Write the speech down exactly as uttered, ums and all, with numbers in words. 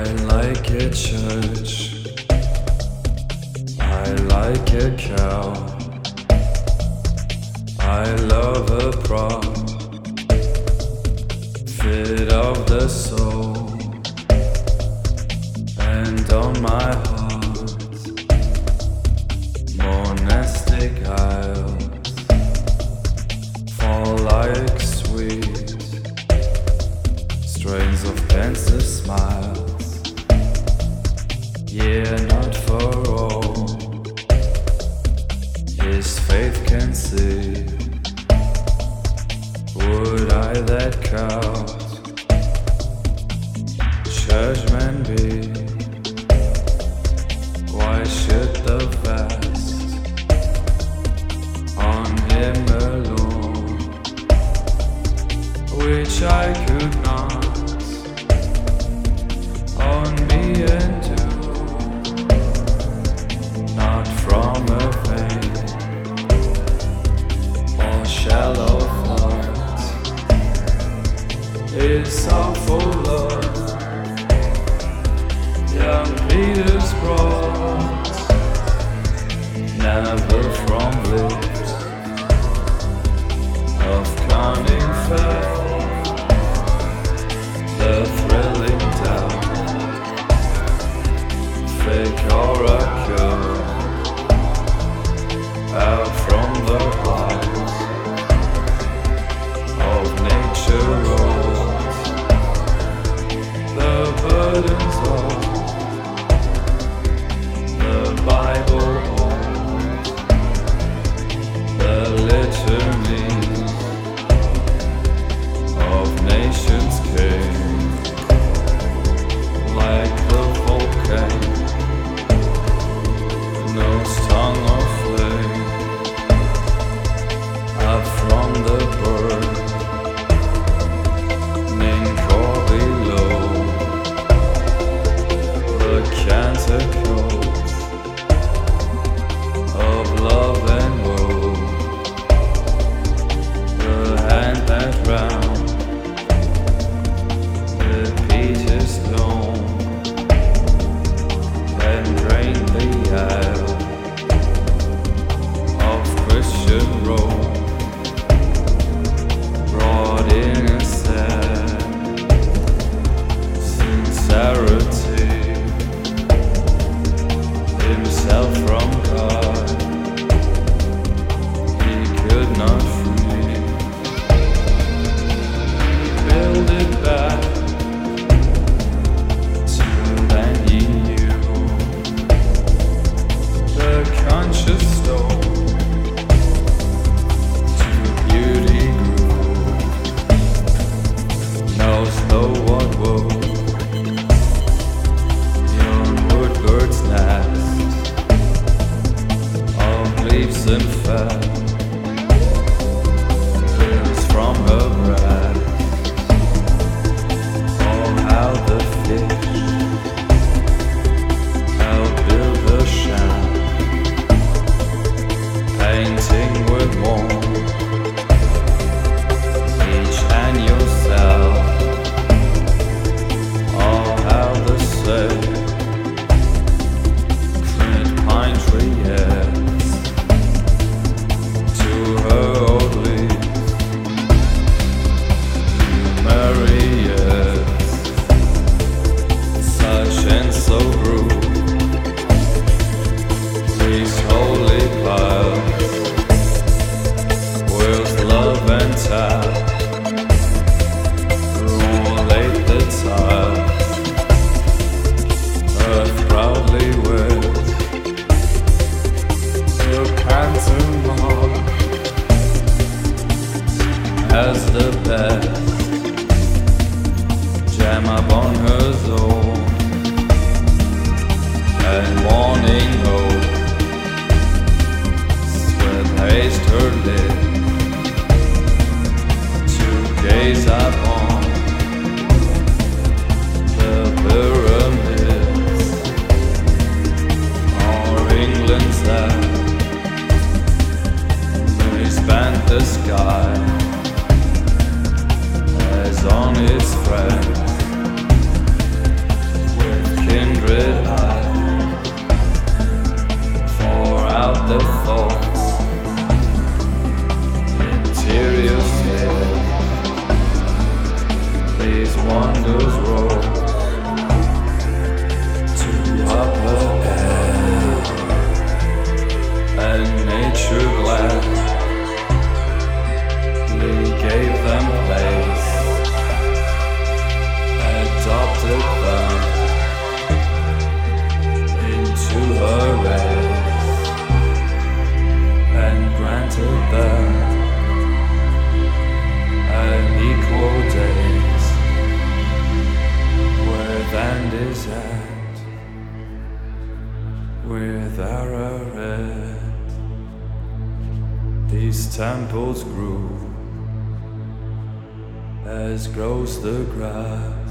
I like a church, I like a cow, I love a prop, fit of the soul, and on my heart, monastic aisles fall like sweet strains of pensive smiles. Yeah, not for all his faith can see. Would I that count churchman be? Why should the vast on him alone, which I could not on me and do? Not from a vein or shallow floods, it's awful love. Young Peter's brought, never from lips of cunning faith, the thrilling doubt, fake oracle, out from the heart of nature rolls the burdens of the Bible holds, the litanies of nations came like the volcano, no tongue of flame, up from the burning core below, the canticles of love and woe, the hand that round the Peter's dome and drained the isle of Christian Rome, brought in a sad sincerity, himself from God he could not free, build it back to than he knew, the conscious stone to beauty grew, knows the what woe yon woodbird's nest of leaves and fat lives from her breast. Oh, how the fish help build the shaft, painting with warmth each and yourself. Oh, how the same print pine tree heads to her old leaves, myriads, such and so rude, these holy piles, with love and tap, rollate the tiles, earth proudly wears the phantom mark as the best jam upon her zone and morning hope with haste her lid to gaze upon the pyramids or England's that may span the sky as on its friends with these wonders rose to upper air, and nature gladly gave them place, adopted them into her race, and granted them an equal days where land is at with Ararat. These temples grew as grows the grass,